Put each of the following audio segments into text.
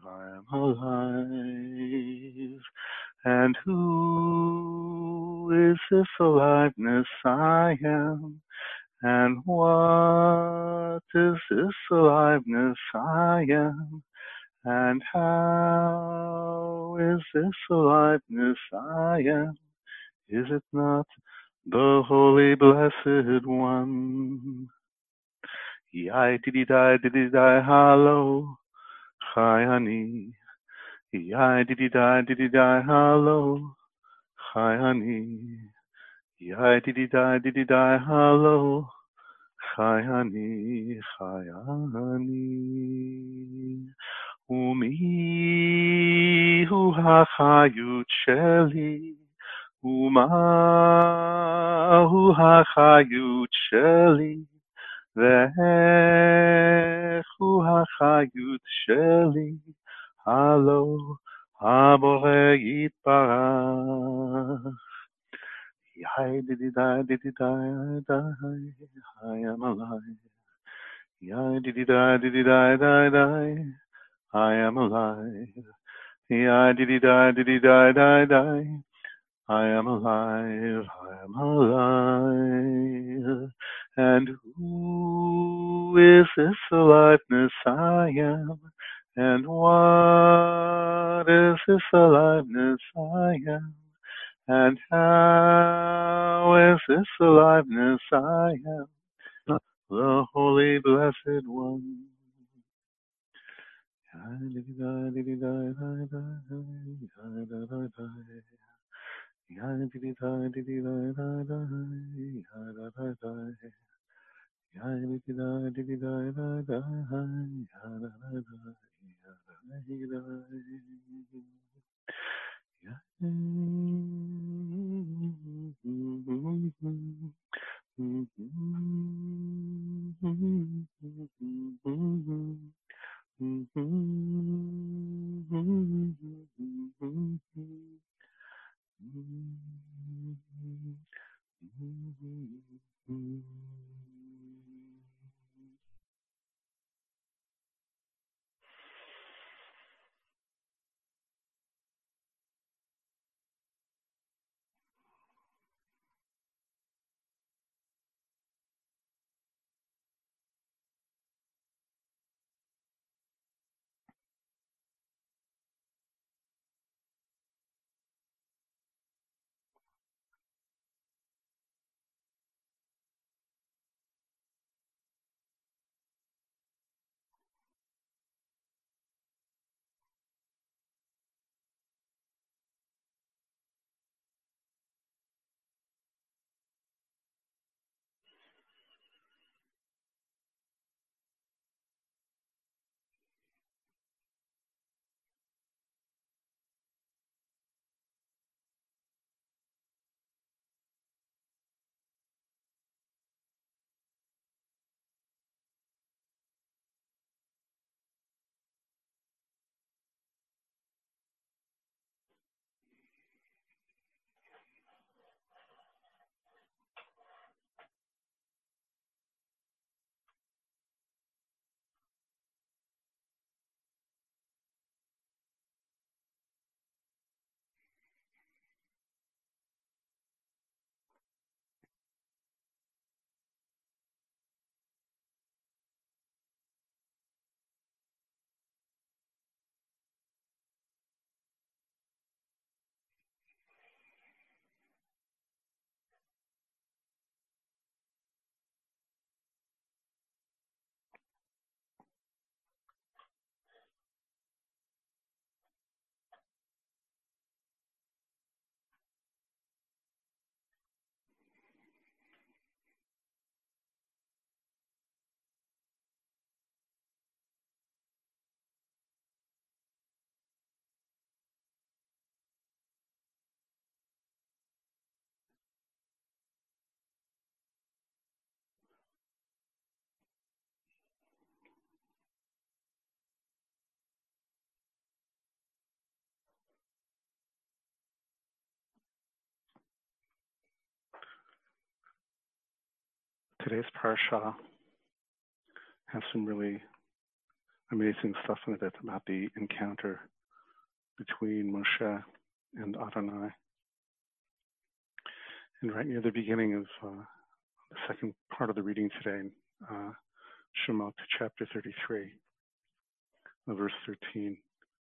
I am alive. And who is this aliveness I am? And what is this aliveness I am? And how is this aliveness I am? Is it not the Holy Blessed One? Yai didi die, hallo, Chayani. Yai didi die, hallo, Chayani. Yai didi die, hallo, Chayani, Chayani. Umi hu hachayut sheli, Uma hu hachayut sheli, Ve'echu hachayut sheli, Halo habore yitbarach. Yai didi die, I am alive. Yai didi die, I am alive. Yai didi die, I am alive, I am alive. And who is this aliveness I am? And what is this aliveness I am? And how is this aliveness I am? The Holy Blessed One. Today's parsha has some really amazing stuff in it about the encounter between Moshe and Adonai. And right near the beginning of the second part of the reading today, Shemot chapter 33, verse 13,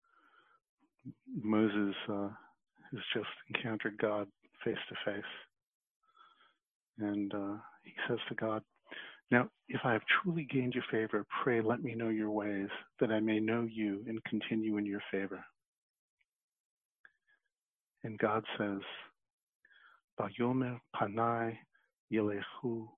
Moses has just encountered God face to face. And he says to God, "Now, if I have truly gained your favor, pray let me know your ways, that I may know you and continue in your favor." And God says, "Vayomer panai yelechu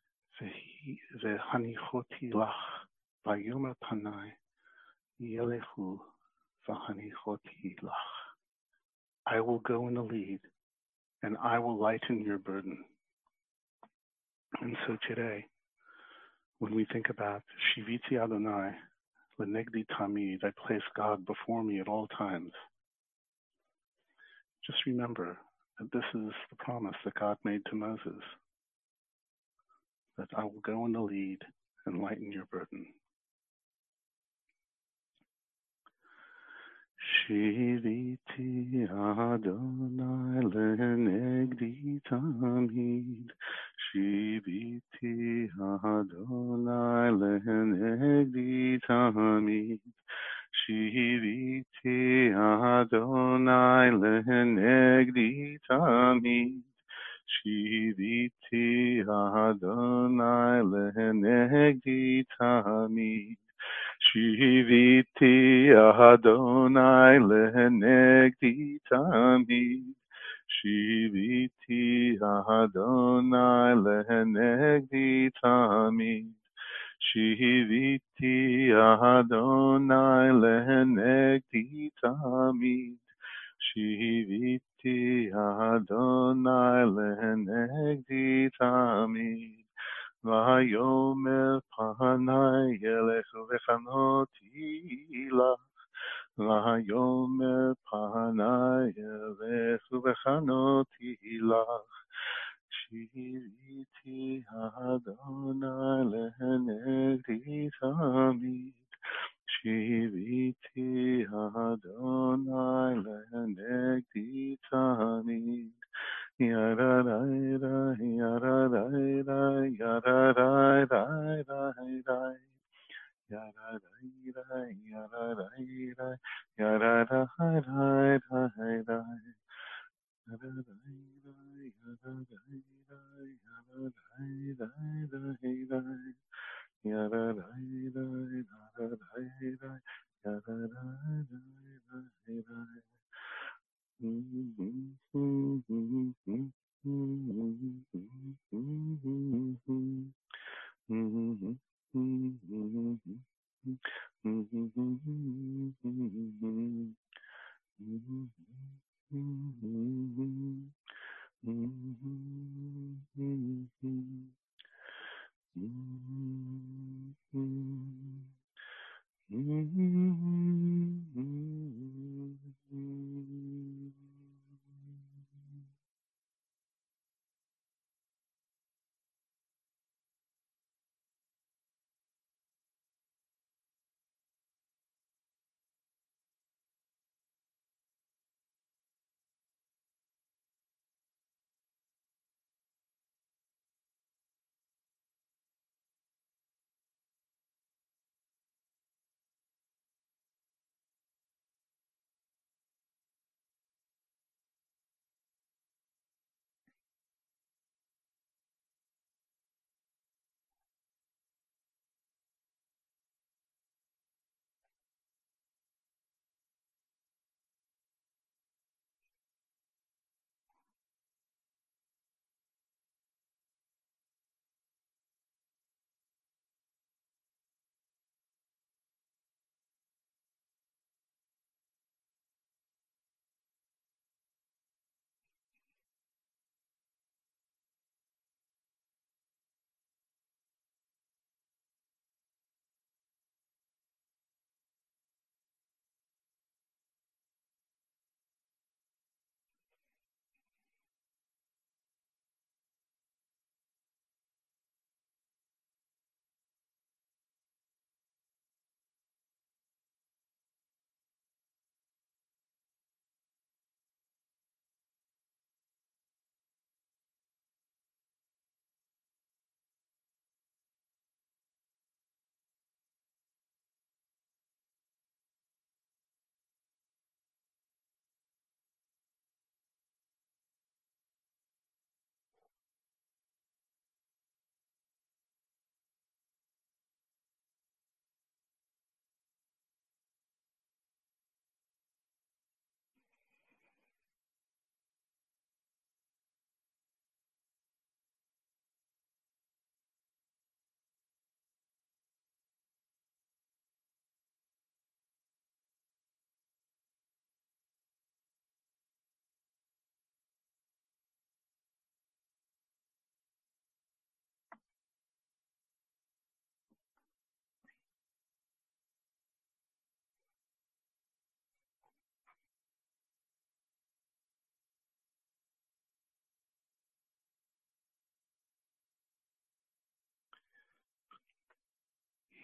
v'hanichoti lach. Vayomer panai yelechu v'hanichoti lach." I will go in the lead, and I will lighten your burden. And so today, when we think about Shiviti Adonai, Lenegdi Tamid, I place God before me at all times, just remember that this is the promise that God made to Moses, that I will go in the lead and lighten your burden. Shiviti Adonai lenegdi tamid. Shiviti Adonai lenegdi tamid. Shiviti Adonai lenegdi tamid. Shiviti Adonai lenegdi tamid. Shiviti Adonai lenegdi tamid. Shiviti Adonai lenegdi tamid. Shiviti Adonai lenegdi tamid. Shiviti Adonai lenegdi tamid. Vayomer panai elechu v'chanoti lach. Vayomer panai elechu v'chanoti lach. Shiviti Adonai lenegdi tamid. Shiviti Adonai lenegdi tamid. Yada da da, yada da da, yada da da da da, yada da da, yada da da, yada da da da da, yada da da, yada da da, yada da da, yada da da, yada da da.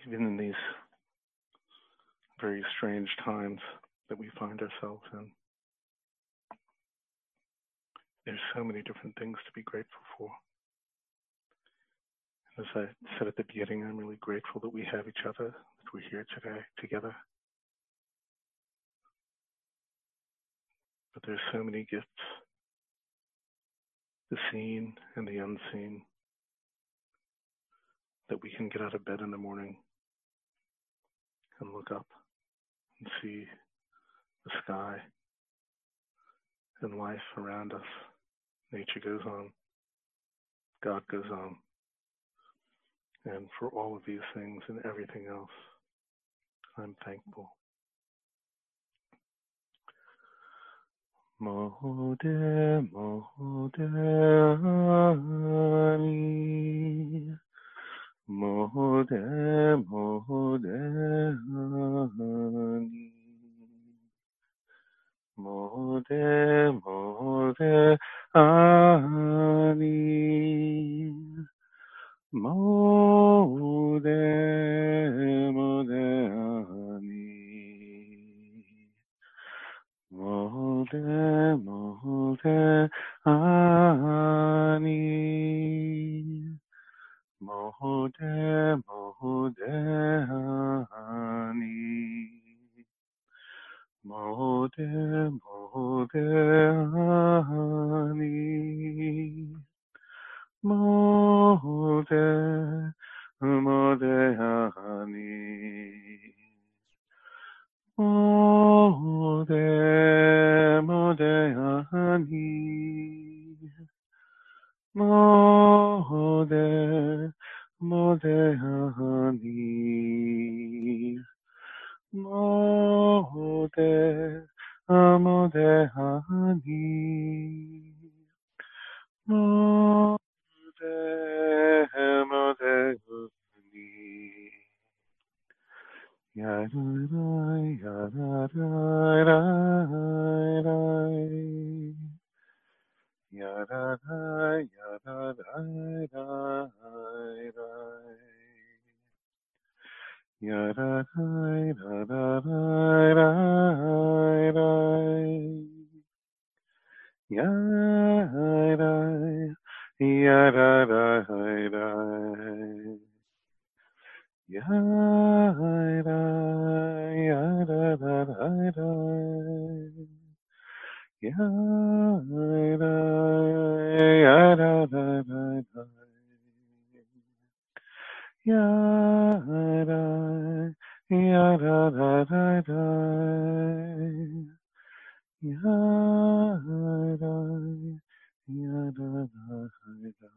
even in these very strange times that we find ourselves in. There's so many different things to be grateful for. As I said at the beginning, I'm really grateful that we have each other, that we're here today together. But there's so many gifts, the seen and the unseen, that we can get out of bed in the morning and look up and see the sky and life around us. Nature goes on. God goes on. And for all of these things and everything else, I'm thankful. Mode, mode, ani. Mode, mode, ani. Mode, mode, ani. Mode, mode, ani. Mode, mode, ani. Mode, mode, ani. Mode, mode, ani. Mode, mode, ani. Mode, mode, ani. Mode, mode, ani. Mode, mode, ani. Mode, mode, ani. Yadai, yadai, yadai, yadai, yadai, yadai. Yada, yada, yada, yada, yada, yada, yada, yada, yada.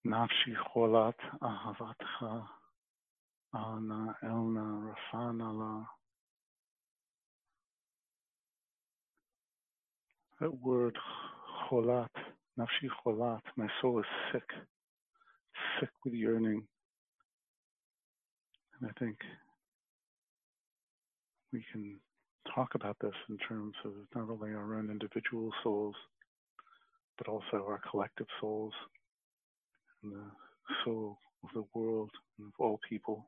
Nafshi cholat ahavatcha, ana elna rafanala. That word cholat, nafshi cholat, my soul is sick with yearning. And I think we can talk about this in terms of not only our own individual souls, but also our collective souls and the soul of the world and of all people.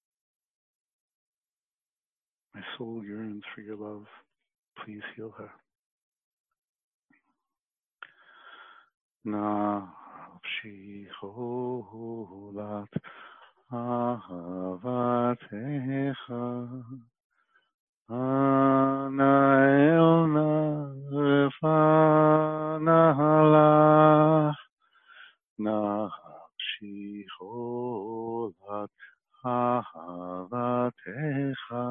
My soul yearns for your love. Please heal her. Nafshi cholat ahavatecha, ana elna refanala. Nafshi cholat ahavatecha,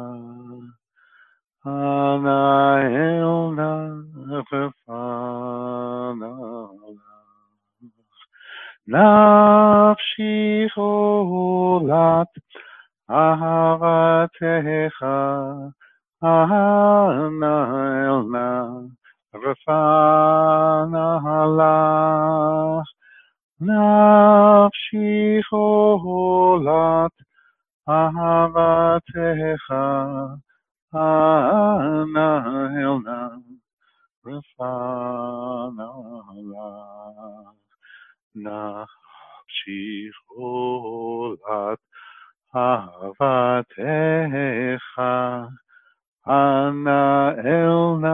ana elna refanala. Nafshi cholat ahavatecha, ana elna refanala. Nafshi cholat ahavatecha, ana elna refanala. Nafshi cholat ahavatecha, ana elna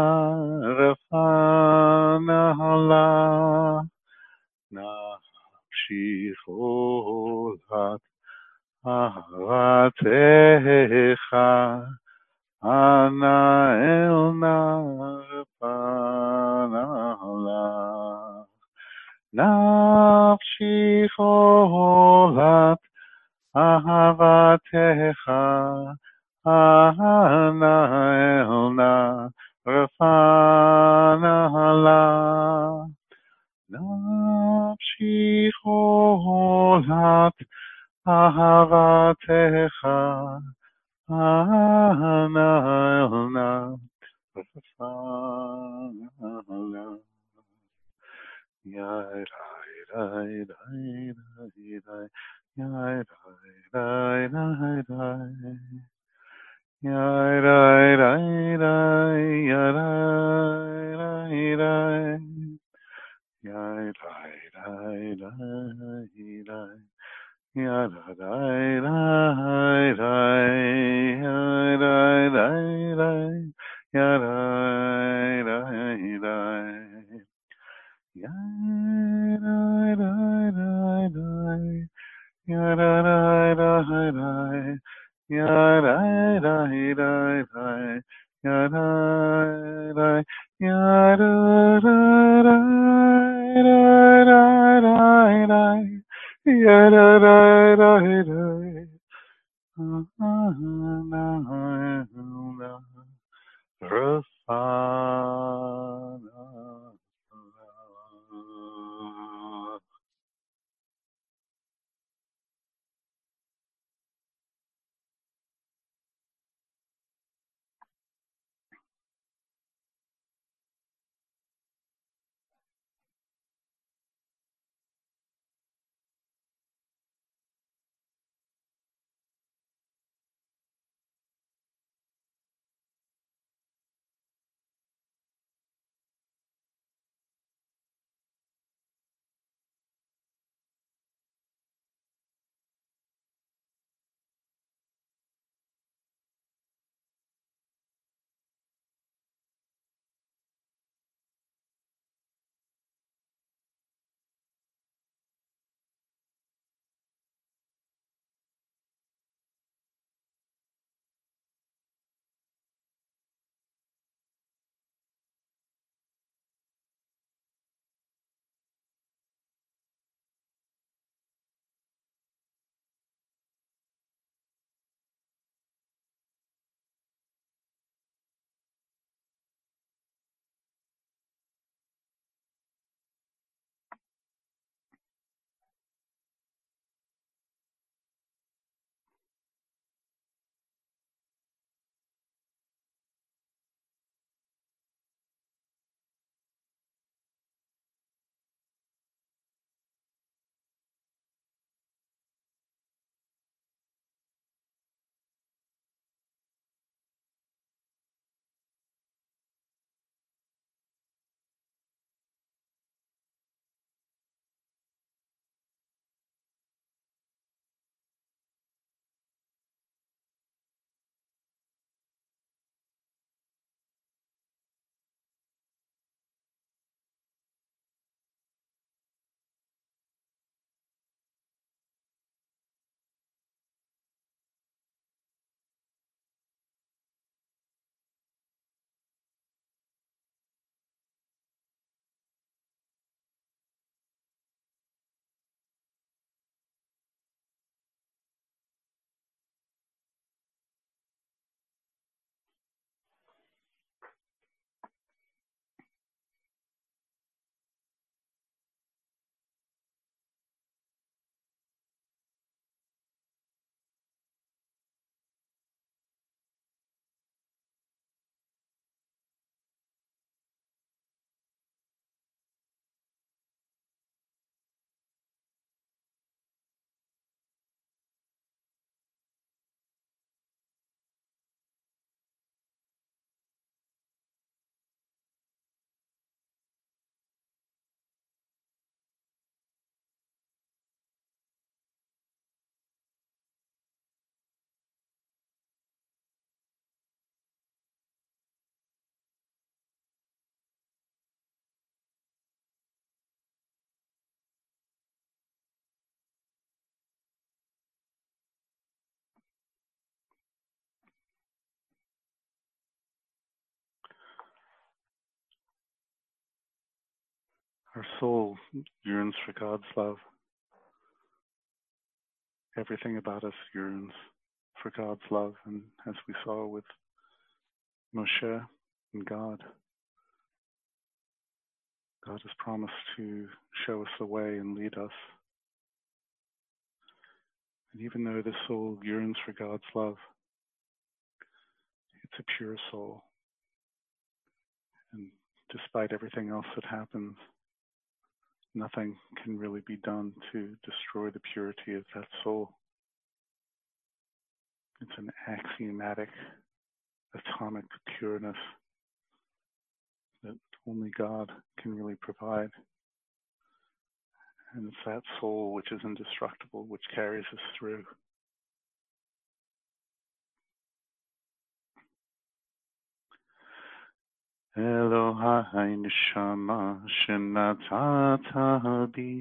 refanala. Nafshi cholat ahavatecha, ana elna refanala. Nafshi cholat ahavatecha, ana elna refanala. Nafshi cholat ahavatecha, ana elna refanala. Yai rai rai rai rai, yai rai rai rai, yai rai rai rai, yai rai rai, yai rai rai rai, yai rai rai rai, yai rai rai rai, yai rai rai rai. Yai rai rai rai rai, yai rai rai rai rai, yai rai rai rai rai, yai rai rai, yai rai rai rai rai, yai rai rai rai rai. Our soul yearns for God's love. Everything about us yearns for God's love. And as we saw with Moshe and God has promised to show us the way and lead us. And even though the soul yearns for God's love, it's a pure soul. And despite everything else that happens, nothing can really be done to destroy the purity of that soul. It's an axiomatic, atomic pureness that only God can really provide. And it's that soul which is indestructible, which carries us through. Elohai neshama shenatata bi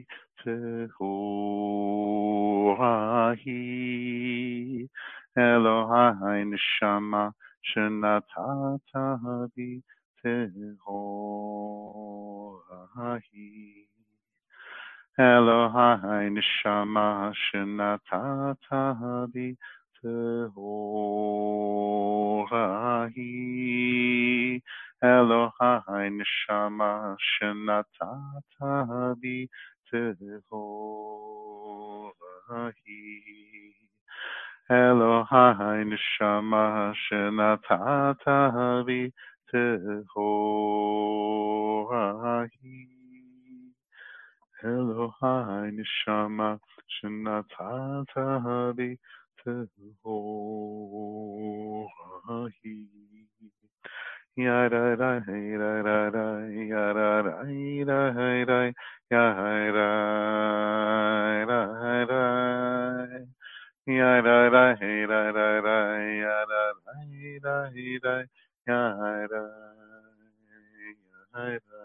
tehorahi. Elohai neshama shenatata bi tehorahi. Elohai neshama shenatata bi tehorahi. Elohai neshama shenatata bi tehorahi. Elohai neshama shenatata bi tehorahi. Elohai neshama shenatata bi tehorahi. Yada da da da da yada da da da yada da da yada da da da yada da yada yada.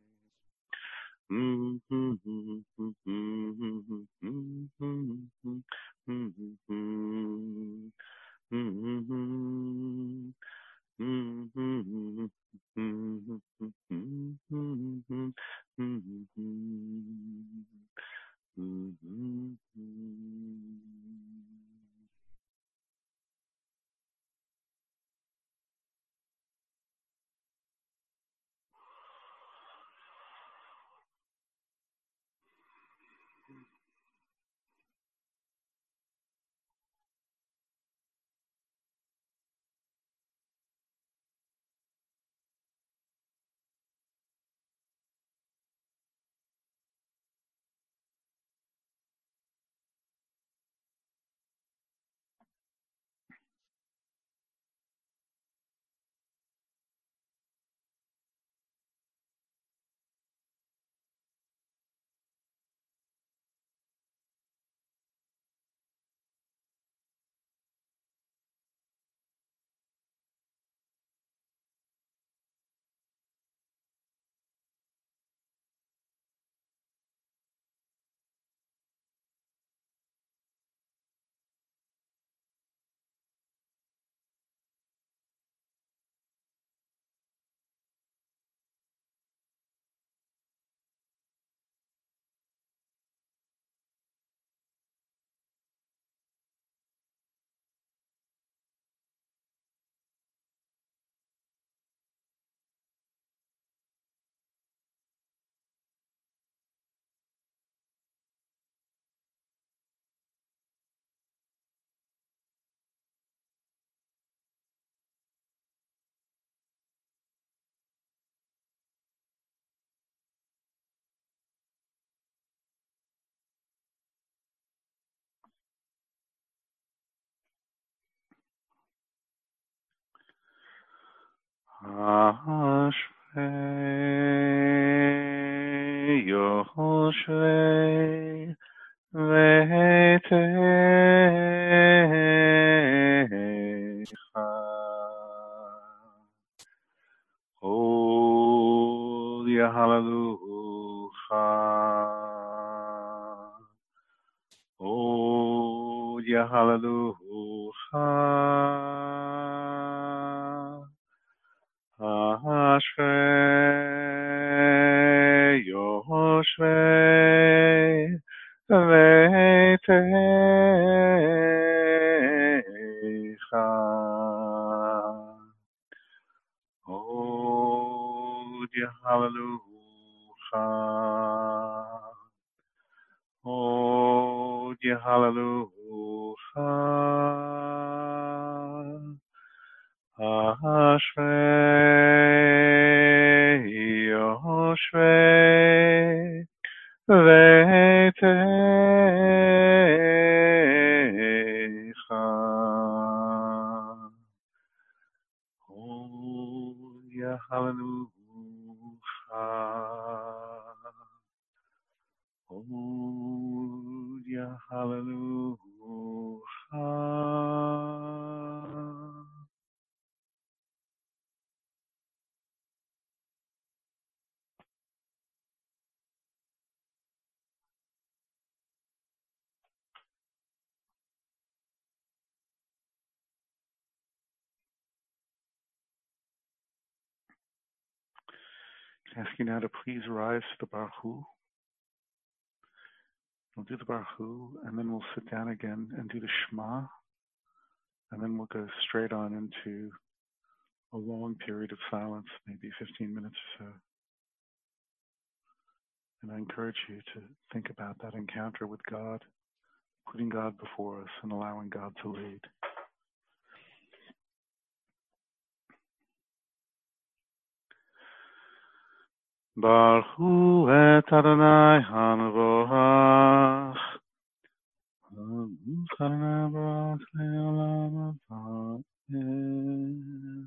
Ashrei Yoshvei V'Techa Holy Hallelujah. Holy Hallelujah. Ashrei Yoshvei Oh, dear hallelujah. Oh, dear hallelujah. Ashrei, Ashrei, Veitecha. Oh, yeah, hallelujah. Oh, yeah, hallelujah. I ask you now to please rise to the Baruch. We'll do the Baruch, and then we'll sit down again and do the Shema, and then we'll go straight on into a long period of silence, maybe 15 minutes or so. And I encourage you to think about that encounter with God, putting God before us and allowing God to lead. Baruch hu et Adonai Hanavach. Baruch Adonai Baruch Le'olam Abed.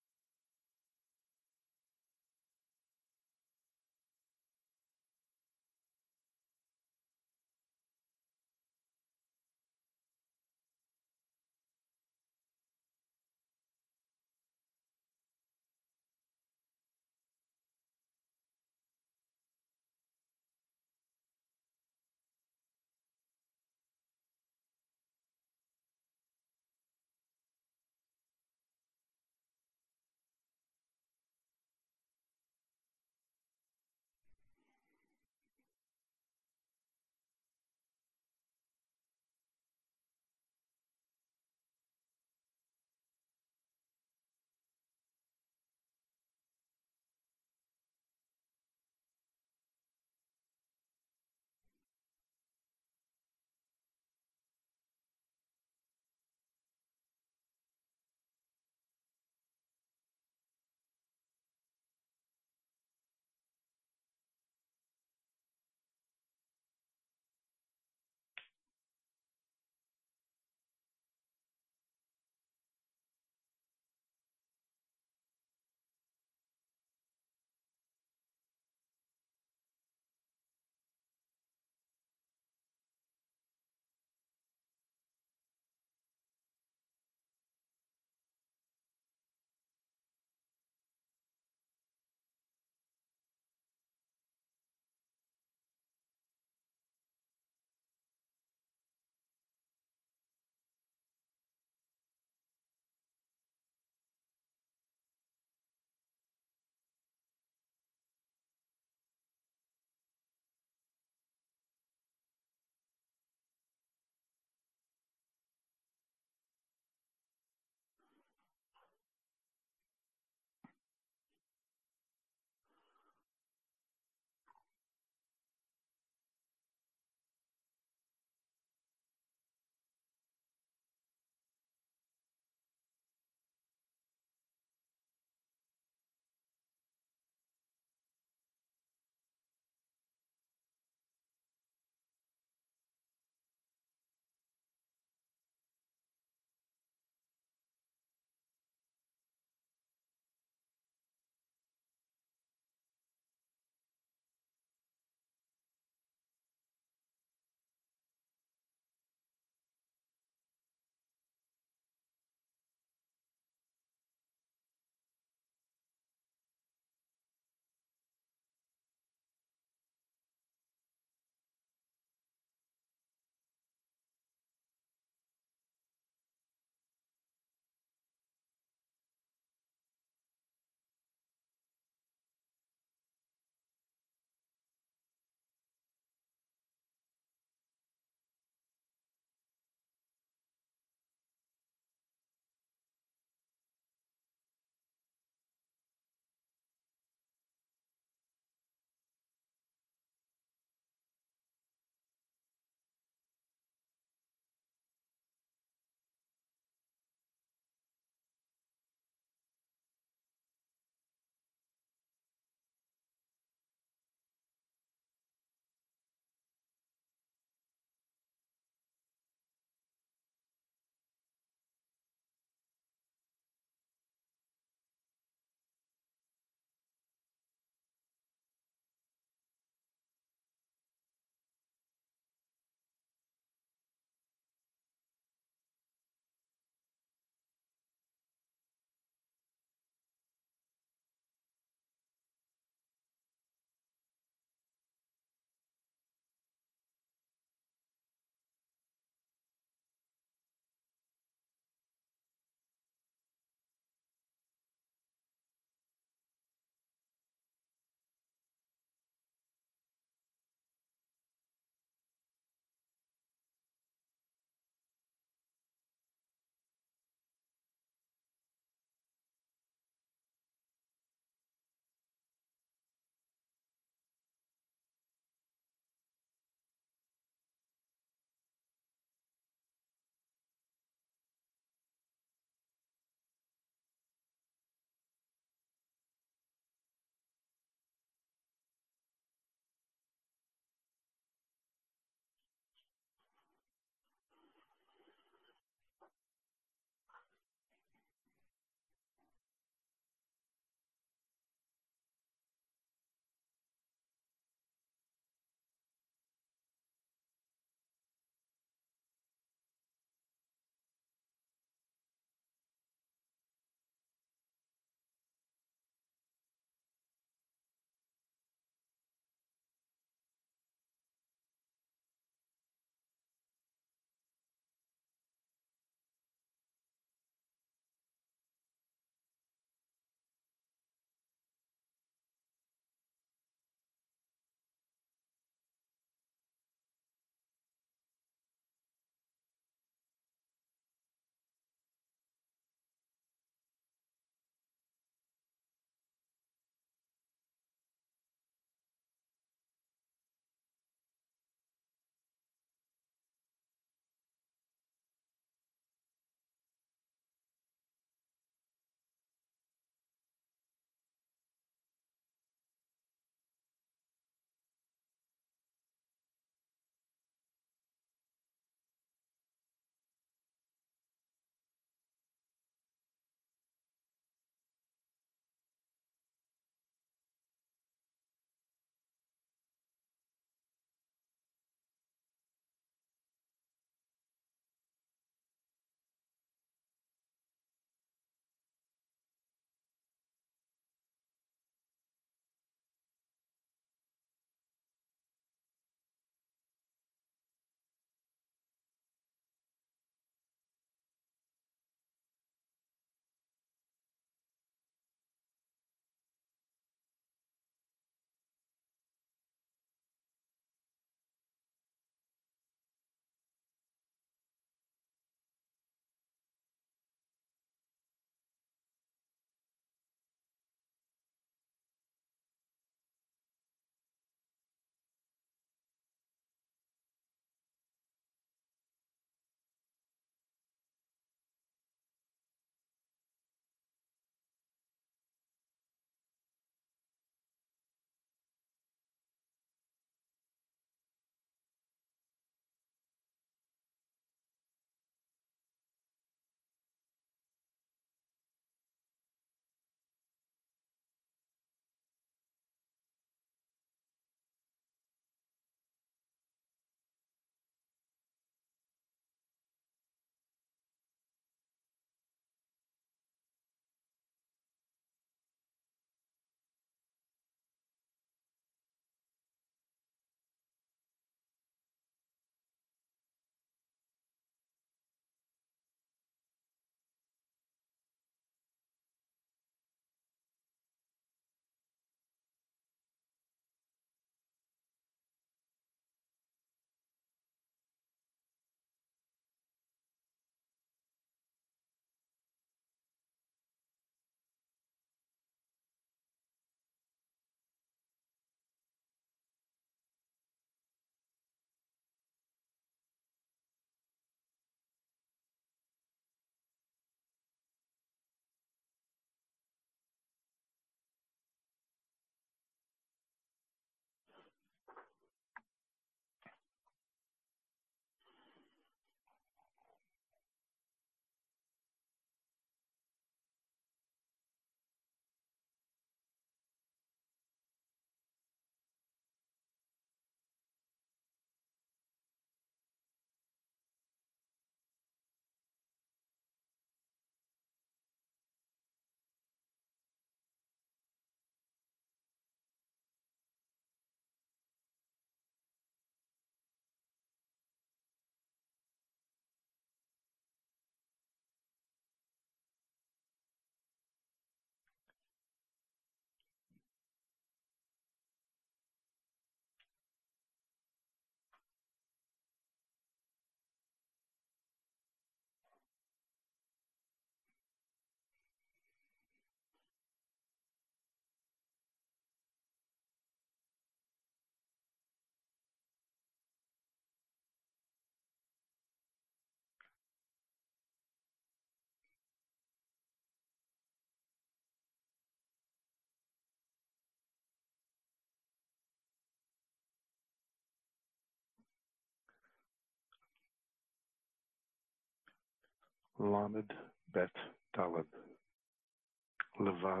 Lamed Bet Daled. Levad.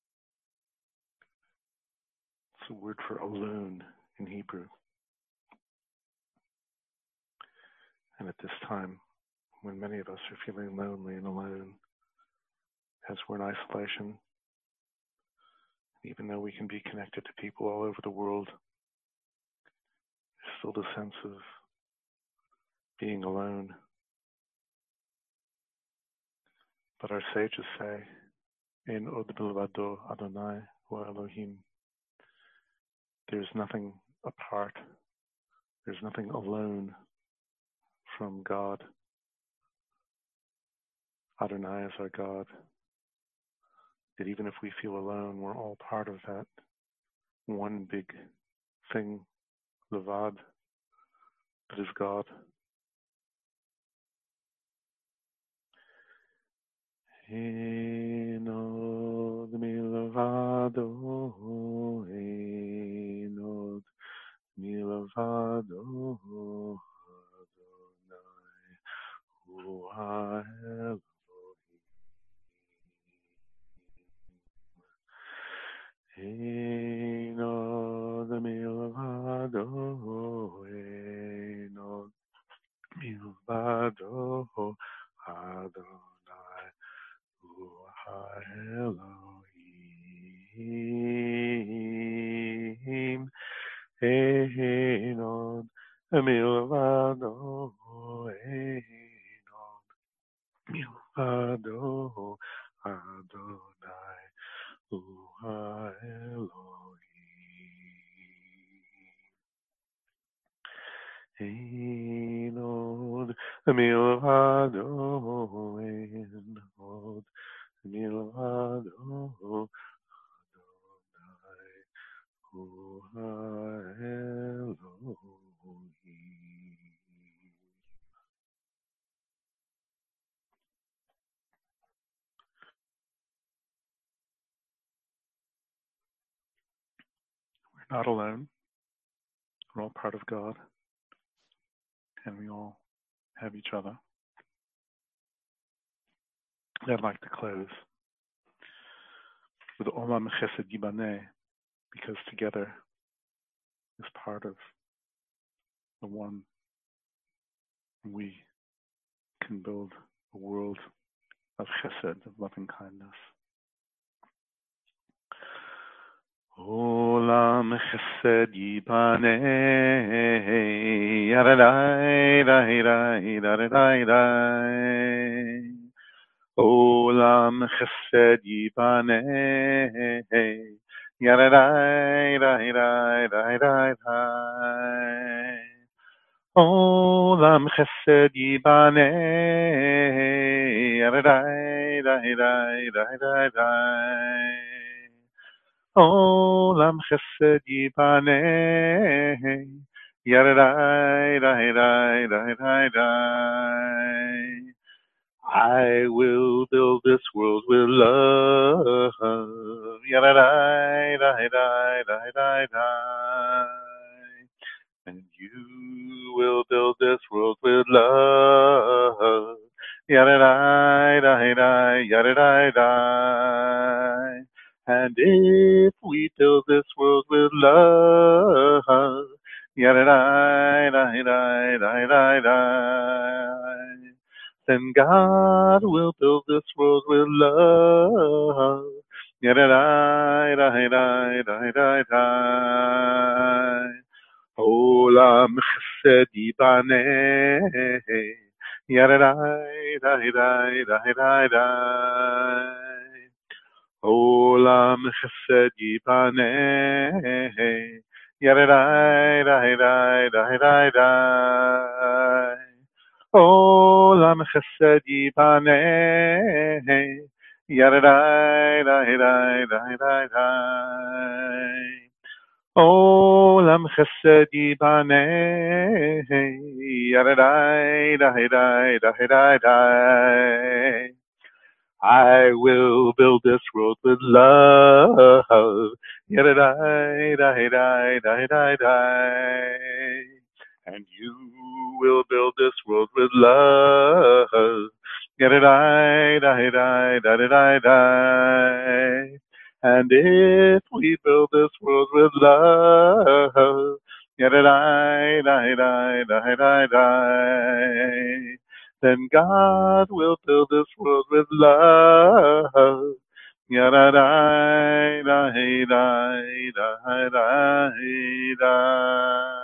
It's a word for alone in Hebrew. And at this time, when many of us are feeling lonely and alone, as we're in isolation, even though we can be connected to people all over the world, there's still the sense of being alone. But our sages say, "En od milvado Adonai hu Elohim." There's nothing apart. There's nothing alone from God. Adonai is our God. That even if we feel alone, we're all part of that one big thing, Levad, that is God. Enod milvado, enod milvado, Adonai hu Elohim. Enod milvado, enod milvado, Adonai hu Elohim. Enod milvado, enod milvado, Adonai hu Elohim. Enod milvado, enod milvado, Adonai hu Elohim. We're not alone. We're all part of God. And we all have each other. I'd like to close with Olam Chesed Yibaneh, because together is part of the one. We can build a world of Chesed, of loving kindness. Olam Chesed Yibaneh, Yaradai, Dai, Dai, Dai, Dai, Dai. Olam Chesed Yibaneh, Yaradai, Dai, Dai, Dai, Dai, Dai. Olam Chesed Yibaneh, Yaradai, Dai, Dai, Dai, Dai, Dai. Olam Chesed Yibaneh, Yaradai, Dai, Dai, Dai, Dai, Dai. I will build this world with love. Yaradai, Dai, Dai, Dai, Dai, Dai. And you will build this world with love. Yaradai, Dai, Dai, Yaradai, Dai. And if we build this world with love, Yaradai, Dai, Dai, Dai, Dai, Dai. Then God will build this world with love. Yaradai, Dai, Dai, Dai, Dai, Dai. Olam Chesed Yibaneh, Yaradai, Dai, Dai, Dai, Dai, Dai. Olam Chesed Yibaneh, Yaradai, Dai, Dai, Dai, Dai, Dai. Olam Chesed Yibaneh, Yaradai, Dai, Dai, Dai, Dai, Dai. Olam Chesed Yibaneh, Yaradai, Dai, Dai, Dai, Dai, Dai. I will build this world with love, Yaradai, Dai, Dai, Dai, Dai, Dai. And you will build this world with love, Yada-di-di-di-di-di-di. And if we build this world with love, yada-di-di-di-di-di, then God will build this world with love. Yada-di-di-di-di-di-di.